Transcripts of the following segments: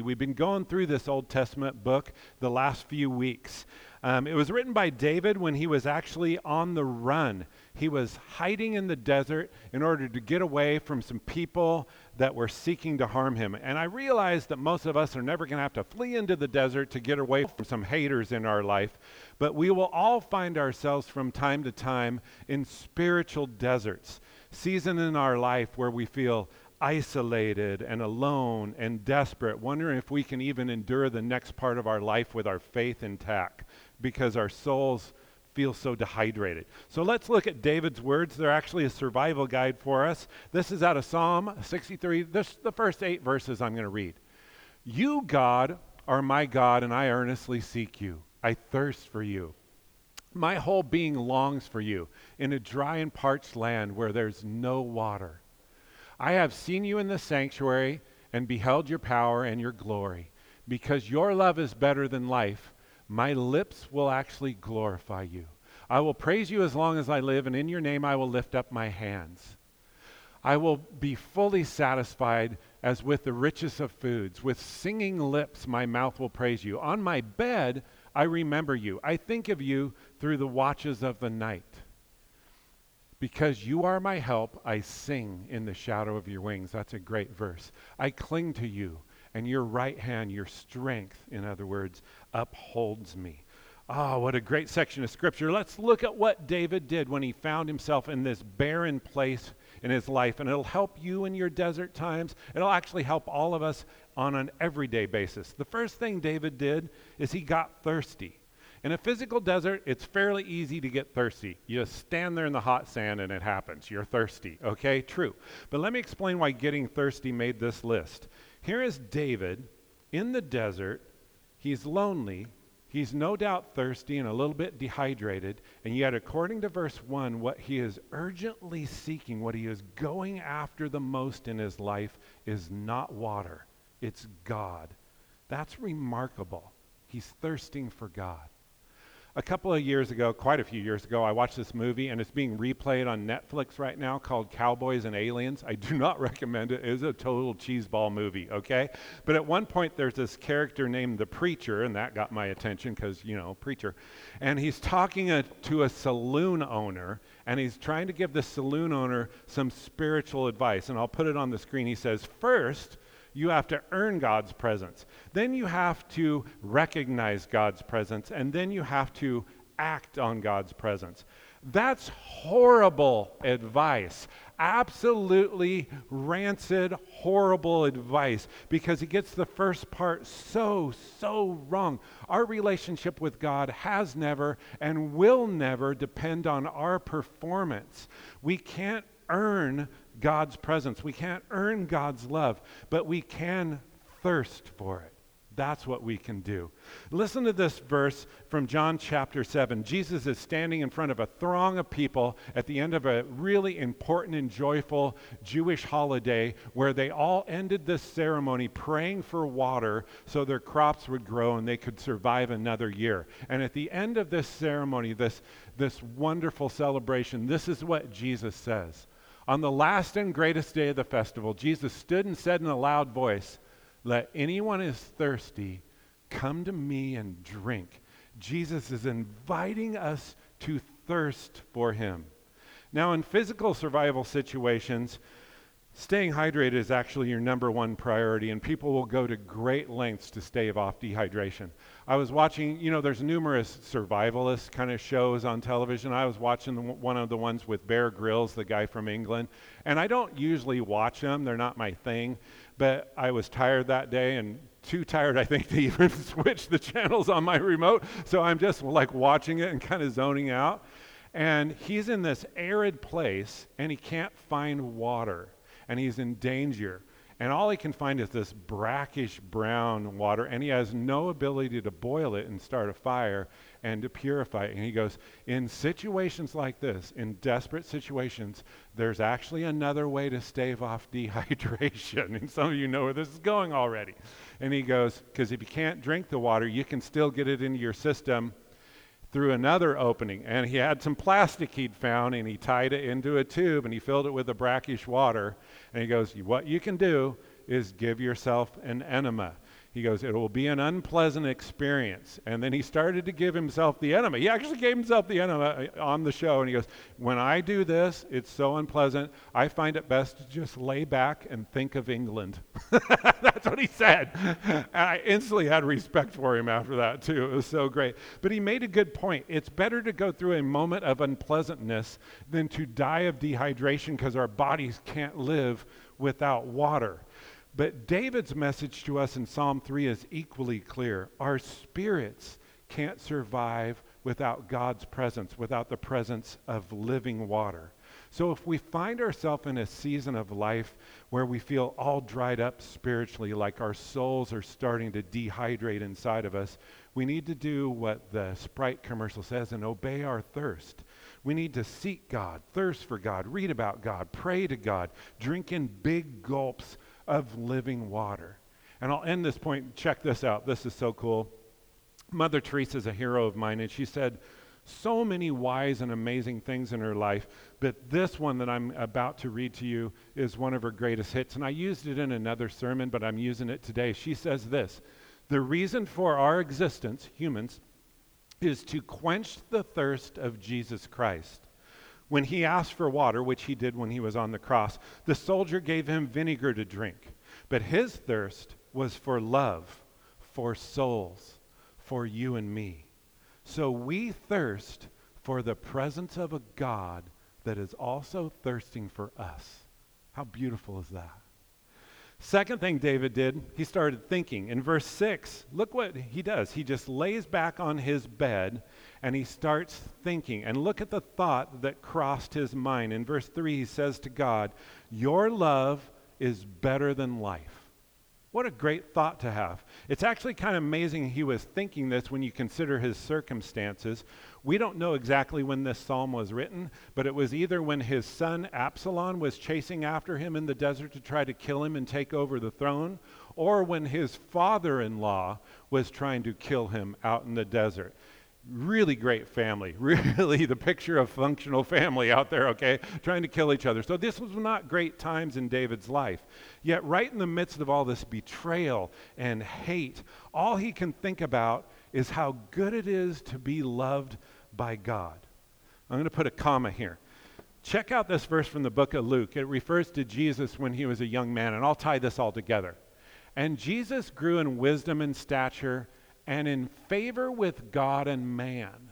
We've been going through this Old Testament book the last few weeks. It was written by David when he was actually on the run. He was hiding in the desert in order to get away from some people that were seeking to harm him. And I realize that most of us are never going to have to flee into the desert to get away from some haters in our life, but we will all find ourselves from time to time in spiritual deserts, season in our life where we feel isolated and alone and desperate, wondering if we can even endure the next part of our life with our faith intact because our souls feel so dehydrated. So let's look at David's words. They're actually a survival guide for us. This is out of Psalm 63. The first 8 verses I'm going to read. You, God, are my God, and I earnestly seek you. I thirst for you. My whole being longs for you in a dry and parched land where there's no water. I have seen you in the sanctuary and beheld your power and your glory. Because your love is better than life, my lips will actually glorify you. I will praise you as long as I live, and in your name I will lift up my hands. I will be fully satisfied as with the richest of foods. With singing lips my mouth will praise you. On my bed I remember you. I think of you through the watches of the night. Because you are my help, I sing in the shadow of your wings. That's a great verse. I cling to you, and your right hand, your strength, in other words, upholds me. Oh, what a great section of Scripture. Let's look at what David did when he found himself in this barren place in his life, and it'll help you in your desert times. It'll actually help all of us on an everyday basis. The first thing David did is he got thirsty. In a physical desert, it's fairly easy to get thirsty. You just stand there in the hot sand and it happens. You're thirsty, okay? True. But let me explain why getting thirsty made this list. Here is David in the desert. He's lonely. He's no doubt thirsty and a little bit dehydrated. And yet, according to verse 1, what he is urgently seeking, what he is going after the most in his life is not water. It's God. That's remarkable. He's thirsting for God. A couple of years ago, quite a few years ago, I watched this movie, and it's being replayed on Netflix right now called Cowboys and Aliens. I do not recommend it. It is a total cheeseball movie, okay? But at one point, there's this character named the Preacher, and that got my attention because, preacher. And he's talking to a saloon owner, and he's trying to give the saloon owner some spiritual advice. And I'll put it on the screen. He says, first, you have to earn God's presence. Then you have to recognize God's presence. And then you have to act on God's presence. That's horrible advice. Absolutely rancid, horrible advice. Because he gets the first part so wrong. Our relationship with God has never and will never depend on our performance. We can't earn God's presence. We can't earn God's love, but we can thirst for it. That's what we can do. Listen to this verse from John chapter 7. Jesus is standing in front of a throng of people at the end of a really important and joyful Jewish holiday where they all ended this ceremony praying for water so their crops would grow and they could survive another year. And at the end of this ceremony, this wonderful celebration, this is what Jesus says. On the last and greatest day of the festival, Jesus stood and said in a loud voice, "Let anyone who is thirsty come to me and drink." Jesus is inviting us to thirst for him. Now, in physical survival situations, staying hydrated is actually your number one priority, and people will go to great lengths to stave off dehydration. I was watching, there's numerous survivalist kind of shows on television. I was watching one of the ones with Bear Grylls, the guy from England, and I don't usually watch them. They're not my thing, but I was tired that day and too tired, I think, to even switch the channels on my remote, so I'm just like watching it and kind of zoning out. And he's in this arid place, and he can't find water. And he's in danger. And all he can find is this brackish brown water, and he has no ability to boil it and start a fire and to purify it. And he goes, in situations like this, in desperate situations, there's actually another way to stave off dehydration. And some of you know where this is going already. And he goes, because if you can't drink the water, you can still get it into your system through another opening. And he had some plastic he'd found, and he tied it into a tube, and he filled it with the brackish water. And he goes, what you can do is give yourself an enema. He goes, it will be an unpleasant experience. And then he started to give himself the enema. He actually gave himself the enema on the show. And he goes, when I do this, it's so unpleasant, I find it best to just lay back and think of England. That's what he said. And I instantly had respect for him after that, too. It was so great. But he made a good point. It's better to go through a moment of unpleasantness than to die of dehydration because our bodies can't live without water. But David's message to us in Psalm 3 is equally clear. Our spirits can't survive without God's presence, without the presence of living water. So if we find ourselves in a season of life where we feel all dried up spiritually, like our souls are starting to dehydrate inside of us, we need to do what the Sprite commercial says and obey our thirst. We need to seek God, thirst for God, read about God, pray to God, drink in big gulps of living water. And I'll end this point. Check this out. This is so cool. Mother Teresa is a hero of mine, and she said so many wise and amazing things in her life, but this one that I'm about to read to you is one of her greatest hits. And I used it in another sermon, but I'm using it today. She says this: the reason for our existence, humans, is to quench the thirst of Jesus Christ. When he asked for water, which he did when he was on the cross, the soldier gave him vinegar to drink. But his thirst was for love, for souls, for you and me. So we thirst for the presence of a God that is also thirsting for us. How beautiful is that? Second thing David did, he started thinking. In verse 6, look what he does. He just lays back on his bed and he starts thinking. And look at the thought that crossed his mind. In verse 3, he says to God, your love is better than life. What a great thought to have. It's actually kind of amazing he was thinking this when you consider his circumstances. We don't know exactly when this psalm was written, but it was either when his son Absalom was chasing after him in the desert to try to kill him and take over the throne, or when his father-in-law was trying to kill him out in the desert. Really great family, really the picture of functional family out there, okay, trying to kill each other. So this was not great times in David's life. Yet right in the midst of all this betrayal and hate, all he can think about is how good it is to be loved by God. I'm going to put a comma here. Check out this verse from the book of Luke. It refers to Jesus when he was a young man, and I'll tie this all together. And Jesus grew in wisdom and stature and in favor with God and man.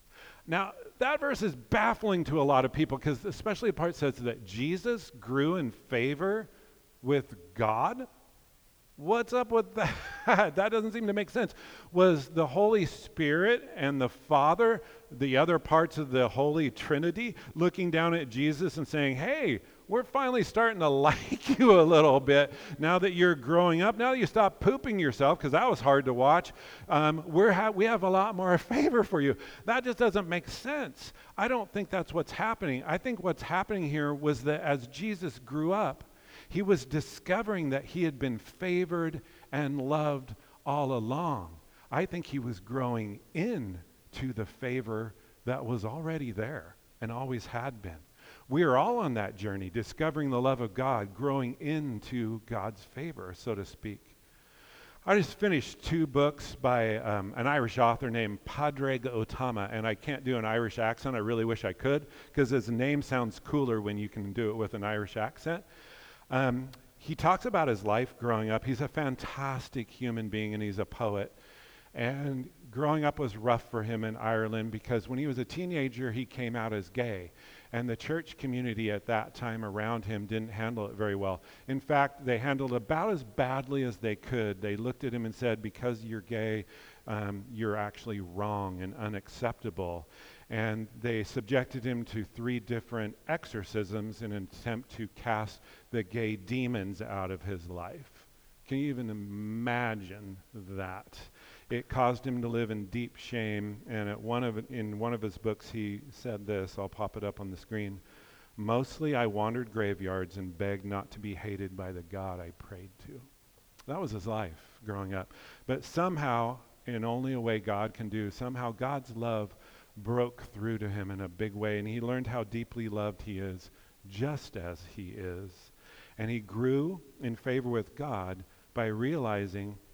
Now, that verse is baffling to a lot of people because especially the part says that Jesus grew in favor with God. What's up with that? That doesn't seem to make sense. Was the Holy Spirit and the Father, the other parts of the Holy Trinity, looking down at Jesus and saying, hey, we're finally starting to like you a little bit now that you're growing up, now that you stop pooping yourself, because that was hard to watch, we have a lot more favor for you. That just doesn't make sense. I don't think that's what's happening. I think what's happening here was that as Jesus grew up, he was discovering that he had been favored and loved all along. I think he was growing into the favor that was already there and always had been. We are all on that journey, discovering the love of God, growing into God's favor, so to speak. I just finished 2 books by an Irish author named Padraig Ó Tuama, and I can't do an Irish accent. I really wish I could, because his name sounds cooler when you can do it with an Irish accent. He talks about his life growing up. He's a fantastic human being, and he's a poet. And growing up was rough for him in Ireland because when he was a teenager, he came out as gay. And the church community at that time around him didn't handle it very well. In fact, they handled it about as badly as they could. They looked at him and said, because you're gay, you're actually wrong and unacceptable. And they subjected him to 3 different exorcisms in an attempt to cast the gay demons out of his life. Can you even imagine that? It caused him to live in deep shame, and in one of his books he said this, I'll pop it up on the screen, mostly I wandered graveyards and begged not to be hated by the God I prayed to. That was his life growing up. But somehow, in only a way God can do, somehow God's love broke through to him in a big way, and he learned how deeply loved he is, just as he is. And he grew in favor with God by realizing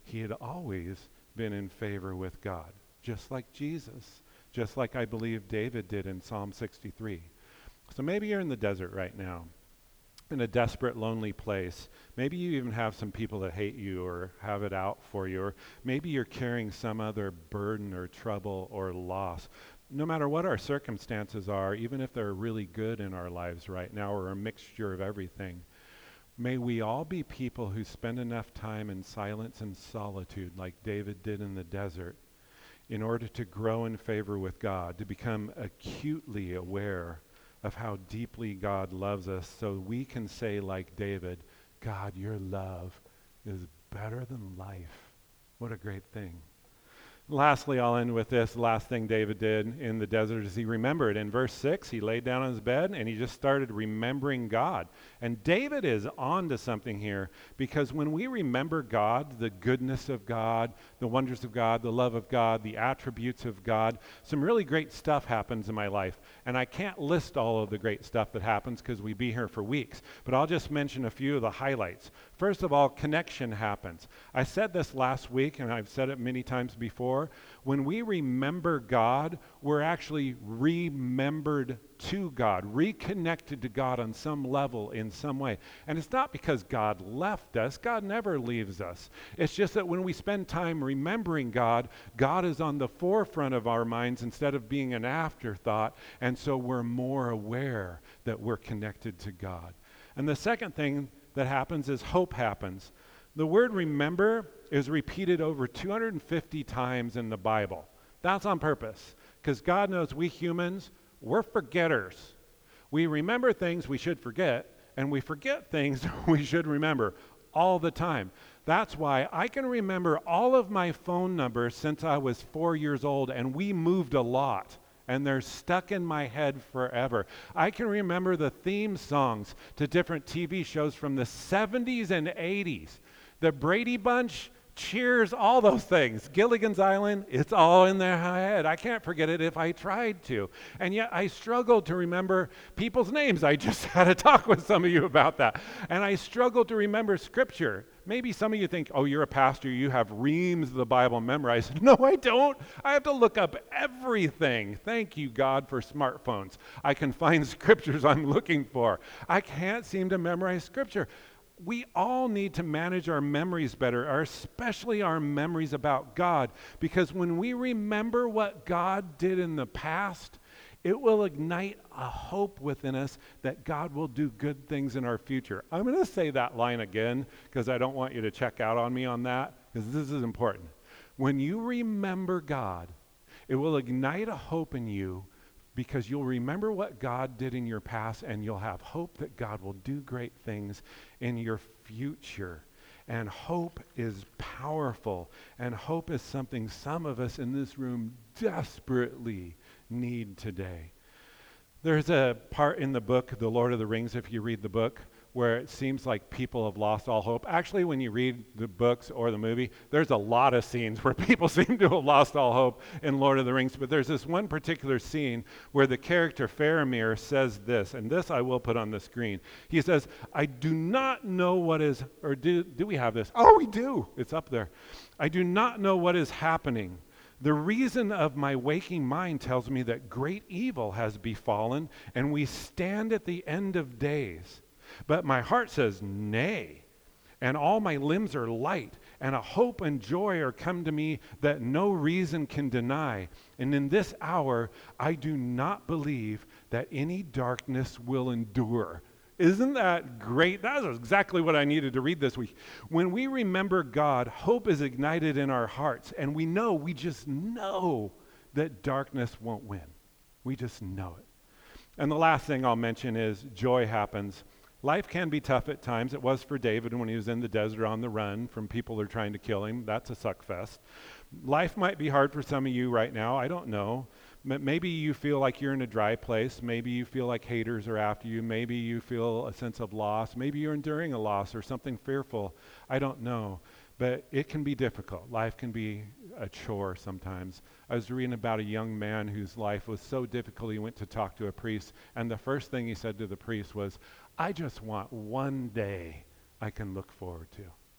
he had always been in favor with God, just like Jesus, just like I believe David did in Psalm 63. So maybe you're in the desert right now, in a desperate, lonely place. Maybe you even have some people that hate you or have it out for you, or maybe you're carrying some other burden or trouble or loss. No matter what our circumstances are, even if they're really good in our lives right now or a mixture of everything, may we all be people who spend enough time in silence and solitude like David did in the desert in order to grow in favor with God, to become acutely aware of how deeply God loves us, so we can say like David, God, your love is better than life. What a great thing. Lastly, I'll end with this. The last thing David did in the desert is he remembered. In verse 6, he laid down on his bed and he just started remembering God. And David is on to something here, because when we remember God, the goodness of God, the wonders of God, the love of God, the attributes of God, some really great stuff happens in my life. And I can't list all of the great stuff that happens because we'd be here for weeks, but I'll just mention a few of the highlights. First of all, connection happens. I said this last week, and I've said it many times before. When we remember God, we're actually remembered to God, reconnected to God on some level in some way. And it's not because God left us. God never leaves us. It's just that when we spend time remembering God, God is on the forefront of our minds instead of being an afterthought, and so we're more aware that we're connected to God. And the second thing that happens is hope happens. The word remember is repeated over 250 times in the Bible. That's on purpose, because God knows we humans, we're forgetters. We remember things we should forget, and we forget things we should remember all the time. That's why I can remember all of my phone numbers since I was 4 years old, and we moved a lot. And they're stuck in my head forever. I can remember the theme songs to different TV shows from the 70s and 80s. The Brady Bunch, Cheers, all those things. Gilligan's Island, it's all in their head. I can't forget it if I tried to. And yet I struggle to remember people's names. I just had a talk with some of you about that. And I struggle to remember Scripture. Maybe some of you think, oh, you're a pastor, you have reams of the Bible memorized. No, I don't. I have to look up everything. Thank you, God, for smartphones. I can find scriptures I'm looking for. I can't seem to memorize Scripture. We all need to manage our memories better, especially our memories about God, because when we remember what God did in the past, it will ignite a hope within us that God will do good things in our future. I'm going to say that line again because I don't want you to check out on me on that, because this is important. When you remember God, it will ignite a hope in you, because you'll remember what God did in your past, and you'll have hope that God will do great things in your future. And hope is powerful, and hope is something some of us in this room desperately need today. There's a part in the book, The Lord of the Rings, if you read the book, where it seems like people have lost all hope. Actually, when you read the books or the movie, there's a lot of scenes where people seem to have lost all hope in Lord of the Rings. But there's this one particular scene where the character Faramir says this, and this I will put on the screen. He says, I do not know what is, or do we have this? Oh, we do. It's up there. I do not know what is happening. The reason of my waking mind tells me that great evil has befallen, and we stand at the end of days. But my heart says, nay, and all my limbs are light, and a hope and joy are come to me that no reason can deny. And in this hour, I do not believe that any darkness will endure. Isn't that great? That is exactly what I needed to read this week. When we remember God, hope is ignited in our hearts, and we just know that darkness won't win. We just know it. And the last thing I'll mention is joy happens. Life can be tough at times. It was for David when he was in the desert on the run from people who are trying to kill him. That's a suck fest. Life might be hard for some of you right now. I don't know. Maybe you feel like you're in a dry place. Maybe you feel like haters are after you. Maybe you feel a sense of loss. Maybe you're enduring a loss or something fearful. I don't know. But it can be difficult. Life can be a chore sometimes. I was reading about a young man whose life was so difficult he went to talk to a priest, and the first thing he said to the priest was, I just want one day I can look forward to.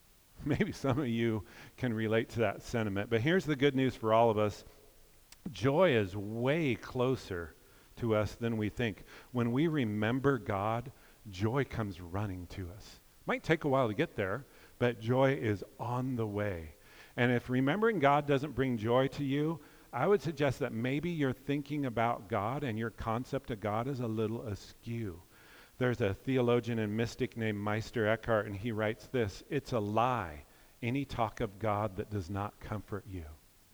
Maybe some of you can relate to that sentiment. But here's the good news for all of us. Joy is way closer to us than we think. When we remember God, joy comes running to us. Might take a while to get there, but joy is on the way. And if remembering God doesn't bring joy to you, I would suggest that maybe you're thinking about God and your concept of God is a little askew. There's a theologian and mystic named Meister Eckhart, and he writes this: "It's a lie, any talk of God that does not comfort you."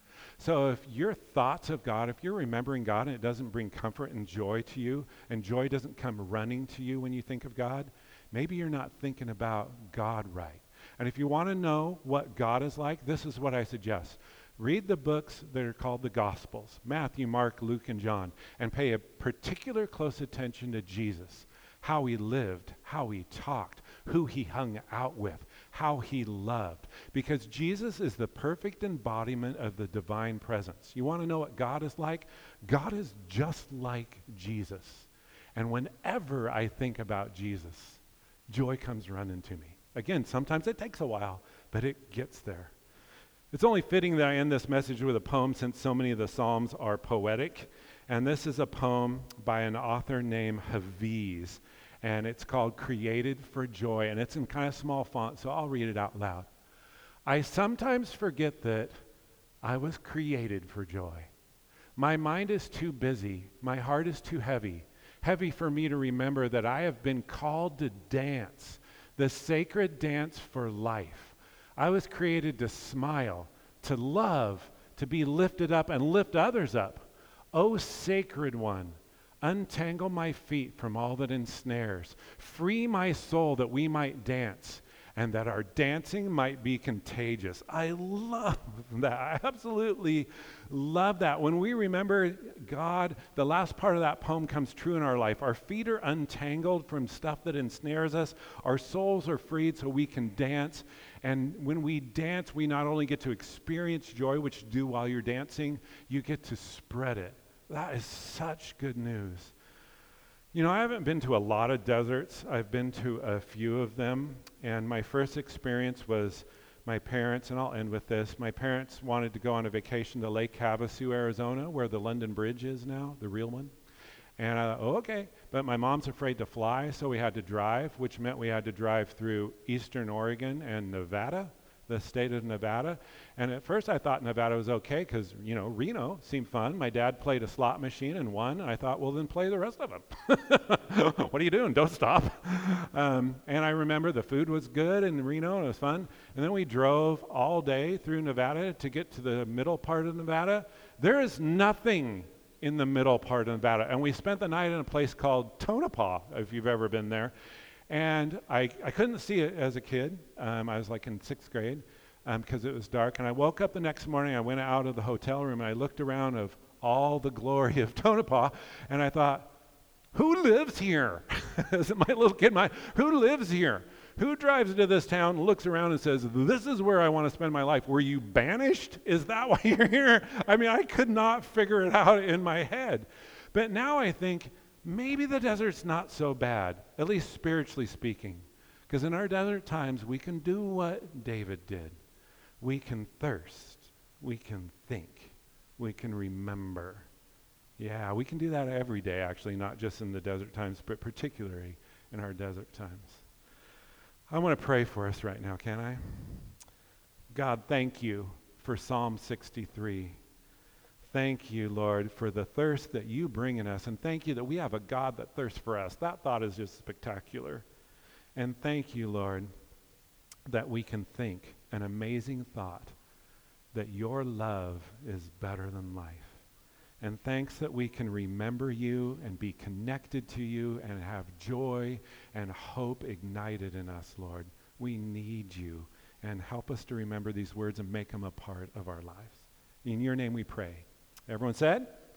So if your thoughts of God, if you're remembering God and it doesn't bring comfort and joy to you, and joy doesn't come running to you when you think of God, maybe you're not thinking about God right. And if you want to know what God is like, this is what I suggest. Read the books that are called the Gospels, Matthew, Mark, Luke, and John, and pay a particular close attention to Jesus, how he lived, how he talked, who he hung out with, how he loved. Because Jesus is the perfect embodiment of the divine presence. You want to know what God is like? God is just like Jesus. And whenever I think about Jesus, joy comes running to me. Again, sometimes it takes a while, but it gets there. It's only fitting that I end this message with a poem since so many of the Psalms are poetic. And this is a poem by an author named Hafiz. And it's called Created for Joy. And it's in kind of small font, so I'll read it out loud. I sometimes forget that I was created for joy. My mind is too busy. My heart is too heavy. Heavy for me to remember that I have been called to dance, the sacred dance for life. I was created to smile, to love, to be lifted up and lift others up. O sacred one, untangle my feet from all that ensnares. Free my soul that we might dance and that our dancing might be contagious. I love that. I absolutely love that. When we remember God, the last part of that poem comes true in our life. Our feet are untangled from stuff that ensnares us. Our souls are freed so we can dance. And when we dance, we not only get to experience joy, which you do while you're dancing, you get to spread it. That is such good news. You know, I haven't been to a lot of deserts. I've been to a few of them. And my first experience was my parents, and I'll end with this. My parents wanted to go on a vacation to Lake Havasu, Arizona, where the London Bridge is now, the real one. And I thought, oh, okay. But my mom's afraid to fly, so we had to drive, which meant we had to drive through eastern Oregon and Nevada, the state of Nevada. And at first I thought Nevada was okay because, you know, Reno seemed fun. My dad played a slot machine and won. I thought, well, then play the rest of them. What are you doing? Don't stop. And I remember the food was good in Reno and it was fun. And then we drove all day through Nevada to get to the middle part of Nevada. There is nothing in the middle part of Nevada. And we spent the night in a place called Tonopah, if you've ever been there. And I couldn't see it as a kid. I was like in 6th grade because it was dark. And I woke up the next morning, I went out of the hotel room, and I looked around of all the glory of Tonopah, and I thought, who lives here? Is it my little kid mind? Who lives here? Who drives into this town, looks around and says, this is where I want to spend my life? Were you banished? Is that why you're here? I mean, I could not figure it out in my head. But now I think, maybe the desert's not so bad, at least spiritually speaking. Because in our desert times, we can do what David did. We can thirst. We can think. We can remember. Yeah, we can do that every day, actually, not just in the desert times, but particularly in our desert times. I want to pray for us right now, can I? God, thank you for Psalm 63. Thank you, Lord, for the thirst that you bring in us. And thank you that we have a God that thirsts for us. That thought is just spectacular. And thank you, Lord, that we can think an amazing thought that your love is better than life. And thanks that we can remember you and be connected to you and have joy and hope ignited in us, Lord. We need you. And help us to remember these words and make them a part of our lives. In your name we pray. Everyone said?